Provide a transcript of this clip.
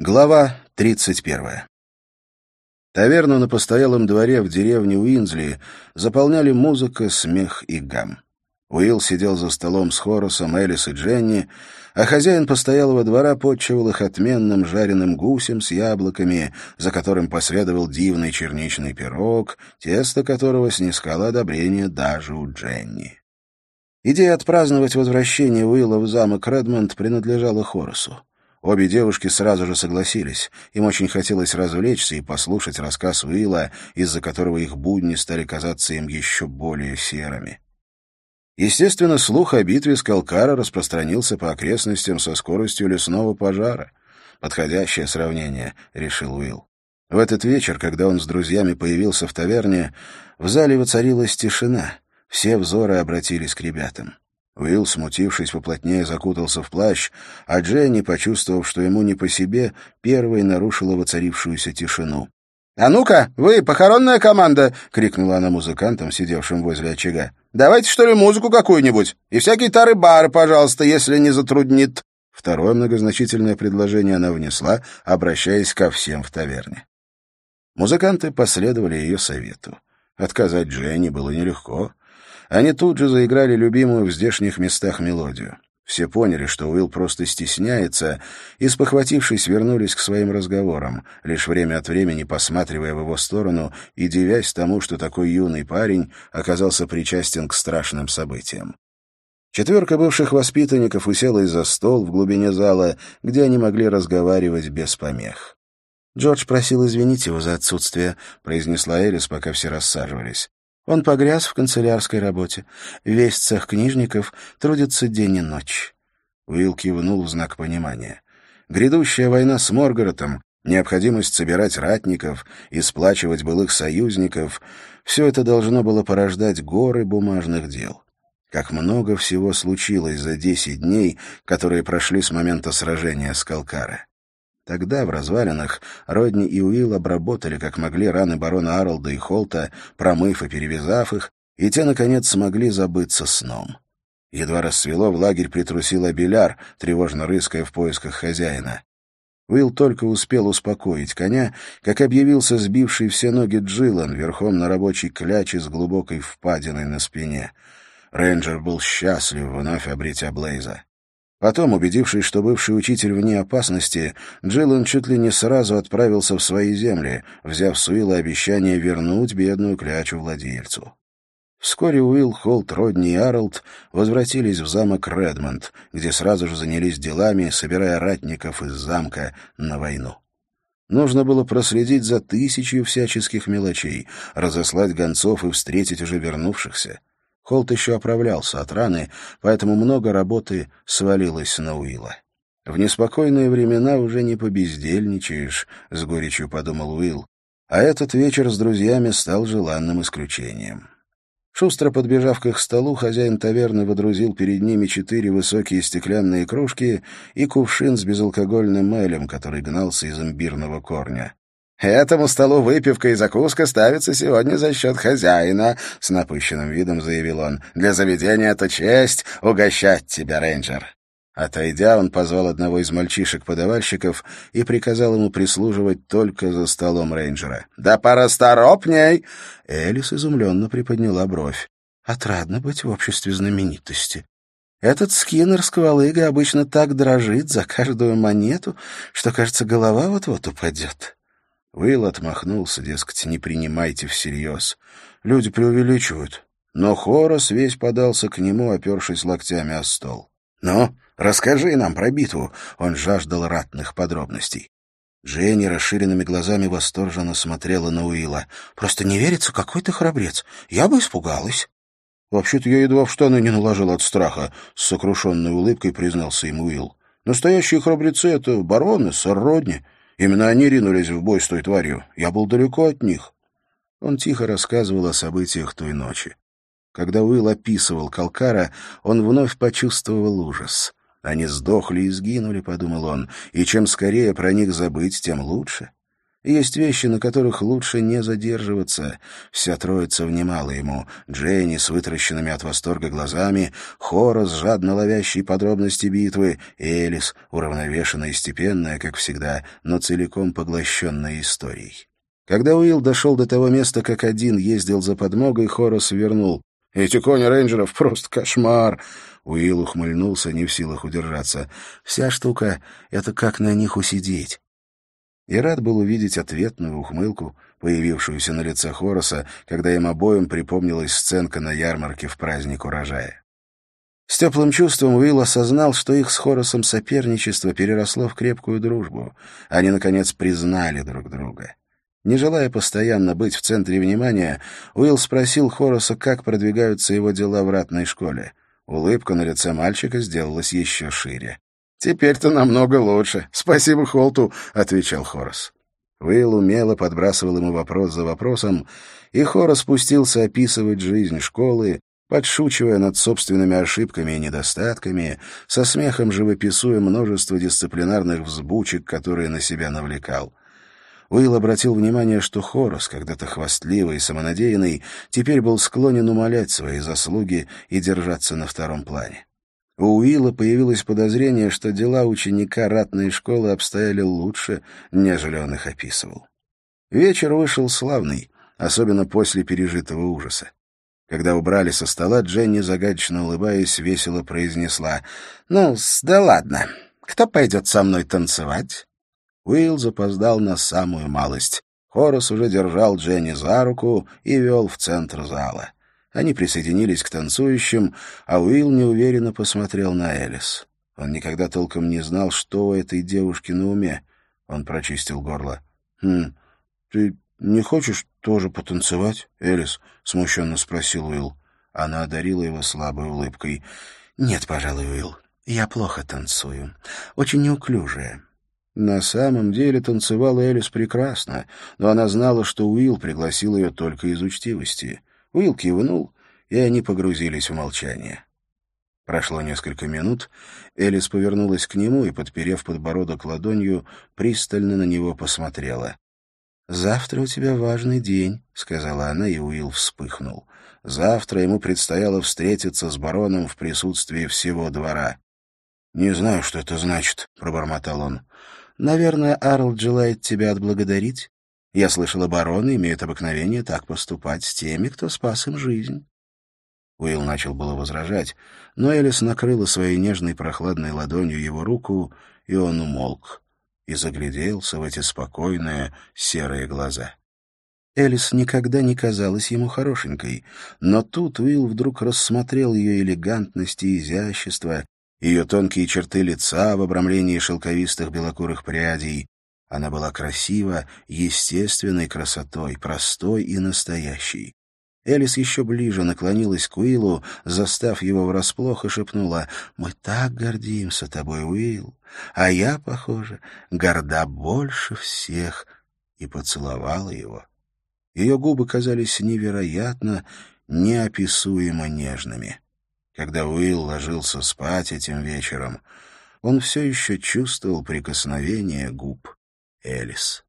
Глава 31. Таверну на постоялом дворе в деревне Уинзли заполняли музыка, смех и гам. Уилл сидел за столом с Хорасом, Элис и Дженни, а хозяин постоялого двора подчивал их отменным жареным гусем с яблоками, за которым последовал дивный черничный пирог, тесто которого снискало одобрение даже у Дженни. Идея отпраздновать возвращение Уилла в замок Редмонд принадлежала Хорасу. Обе девушки сразу же согласились. Им очень хотелось развлечься и послушать рассказ Уилла, из-за которого их будни стали казаться им еще более серыми. Естественно, слух о битве с Калкара распространился по окрестностям со скоростью лесного пожара. «Подходящее сравнение», — решил Уилл. В этот вечер, когда он с друзьями появился в таверне, в зале воцарилась тишина. Все взоры обратились к ребятам. Уилл, смутившись, поплотнее закутался в плащ, а Дженни, почувствовав, что ему не по себе, первой нарушила воцарившуюся тишину. «А ну-ка, вы, похоронная команда!» — крикнула она музыкантам, сидевшим возле очага. «Давайте, что ли, музыку какую-нибудь? И всякие тары-бары, пожалуйста, если не затруднит». Второе многозначительное предложение она внесла, обращаясь ко всем в таверне. Музыканты последовали ее совету. Отказать Дженни было нелегко. Они тут же заиграли любимую в здешних местах мелодию. Все поняли, что Уилл просто стесняется, и, спохватившись, вернулись к своим разговорам, лишь время от времени посматривая в его сторону и дивясь тому, что такой юный парень оказался причастен к страшным событиям. Четверка бывших воспитанников уселась за стол в глубине зала, где они могли разговаривать без помех. «Джордж просил извинить его за отсутствие», — произнесла Элис, пока все рассаживались. Он погряз в канцелярской работе. Весь цех книжников трудится день и ночь. Уилл кивнул в знак понимания. Грядущая война с Моргаротом, необходимость собирать ратников и сплачивать былых союзников — все это должно было порождать горы бумажных дел. Как много всего случилось за 10 дней, которые прошли с момента сражения с Калкара. Тогда, в развалинах, Родни и Уилл обработали, как могли, раны барона Арлда и Холта, промыв и перевязав их, и те, наконец, смогли забыться сном. Едва рассвело, в лагерь притрусил Абеляр, тревожно рыская в поисках хозяина. Уилл только успел успокоить коня, как объявился сбивший все ноги Джилан верхом на рабочей кляче с глубокой впадиной на спине. Рейнджер был счастлив, вновь обретя Блейза. Потом, убедившись, что бывший учитель вне опасности, Джилан чуть ли не сразу отправился в свои земли, взяв с Уилла обещание вернуть бедную клячу владельцу. Вскоре Уилл, Холт, Родни и Арлд возвратились в замок Редмонд, где сразу же занялись делами, собирая ратников из замка на войну. Нужно было проследить за тысячей всяческих мелочей, разослать гонцов и встретить уже вернувшихся. Холт еще оправлялся от раны, поэтому много работы свалилось на Уилла. «В неспокойные времена уже не побездельничаешь», — с горечью подумал Уилл, а этот вечер с друзьями стал желанным исключением. Шустро подбежав к их столу, хозяин таверны водрузил перед ними 4 высокие стеклянные кружки и кувшин с безалкогольным элем, который гнался из имбирного корня. «Этому столу выпивка и закуска ставятся сегодня за счет хозяина», — с напыщенным видом заявил он. «Для заведения это честь угощать тебя, рейнджер». Отойдя, он позвал одного из мальчишек-подавальщиков и приказал ему прислуживать только за столом рейнджера. «Да порасторопней!» Элис изумленно приподняла бровь. «Отрадно быть в обществе знаменитости. Этот скиннер-сквалыга обычно так дрожит за каждую монету, что, кажется, голова вот-вот упадет». Уилл отмахнулся, дескать, не принимайте всерьез. Люди преувеличивают. Но Хорас весь подался к нему, опершись локтями о стол. «Ну, расскажи нам про битву», — он жаждал ратных подробностей. Дженни расширенными глазами восторженно смотрела на Уилла. «Просто не верится, какой ты храбрец. Я бы испугалась». «Вообще-то я едва в штаны не наложил от страха», — с сокрушенной улыбкой признался ему Уилл. «Настоящие храбрецы — это бароны, сэр Родни. Именно они ринулись в бой с той тварью. Я был далеко от них». Он тихо рассказывал о событиях той ночи. Когда Уилл описывал Калкара, он вновь почувствовал ужас. «Они сдохли и сгинули», — подумал он, — «и чем скорее про них забыть, тем лучше». Есть вещи, на которых лучше не задерживаться. Вся троица внимала ему. Дженни с вытаращенными от восторга глазами, Хорас, жадно ловящий подробности битвы, Элис, уравновешенная и степенная, как всегда, но целиком поглощенная историей. Когда Уилл дошел до того места, как один ездил за подмогой, Хорас вернул. «Эти кони рейнджеров — просто кошмар!» Уилл ухмыльнулся, не в силах удержаться. «Вся штука — это как на них усидеть». И рад был увидеть ответную ухмылку, появившуюся на лице Хораса, когда им обоим припомнилась сценка на ярмарке в праздник урожая. С теплым чувством Уилл осознал, что их с Хорасом соперничество переросло в крепкую дружбу. Они, наконец, признали друг друга. Не желая постоянно быть в центре внимания, Уилл спросил Хораса, как продвигаются его дела в ратной школе. Улыбка на лице мальчика сделалась еще шире. «Теперь-то намного лучше. Спасибо Холту», — отвечал Хорас. Уилл умело подбрасывал ему вопрос за вопросом, и Хорас спустился описывать жизнь школы, подшучивая над собственными ошибками и недостатками, со смехом живописуя множество дисциплинарных взбучек, которые на себя навлекал. Уилл обратил внимание, что Хорас, когда-то хвастливый и самонадеянный, теперь был склонен умалять свои заслуги и держаться на втором плане. У Уилла появилось подозрение, что дела ученика ратной школы обстояли лучше, нежели он их описывал. Вечер вышел славный, особенно после пережитого ужаса. Когда убрали со стола, Дженни, загадочно улыбаясь, весело произнесла: «Ну, да ладно. Кто пойдет со мной танцевать?» Уилл запоздал на самую малость. Хорас уже держал Дженни за руку и вел в центр зала. Они присоединились к танцующим, а Уилл неуверенно посмотрел на Элис. Он никогда толком не знал, что у этой девушки на уме. Он прочистил горло. Ты не хочешь тоже потанцевать, Элис?» — смущенно спросил Уилл. Она одарила его слабой улыбкой. «Нет, пожалуй, Уилл, я плохо танцую. Очень неуклюжая». На самом деле танцевала Элис прекрасно, но она знала, что Уилл пригласил ее только из учтивости. Уилл кивнул, и они погрузились в молчание. Прошло несколько минут, Элис повернулась к нему и, подперев подбородок ладонью, пристально на него посмотрела. «Завтра у тебя важный день», — сказала она, и Уилл вспыхнул. Завтра ему предстояло встретиться с бароном в присутствии всего двора. «Не знаю, что это значит», — пробормотал он. «Наверное, Арлд желает тебя отблагодарить. Я слышала, бароны имеют обыкновение так поступать с теми, кто спас им жизнь». Уилл начал было возражать, но Элис накрыла своей нежной прохладной ладонью его руку, и он умолк и загляделся в эти спокойные серые глаза. Элис никогда не казалась ему хорошенькой, но тут Уилл вдруг рассмотрел ее элегантность и изящество, ее тонкие черты лица в обрамлении шелковистых белокурых прядей. Она была красива естественной красотой, простой и настоящей. Элис еще ближе наклонилась к Уиллу, застав его врасплох, и шепнула: «Мы так гордимся тобой, Уилл, а я, похоже, горда больше всех», и поцеловала его. Ее губы казались невероятно, неописуемо нежными. Когда Уилл ложился спать этим вечером, он все еще чувствовал прикосновение губ Элис.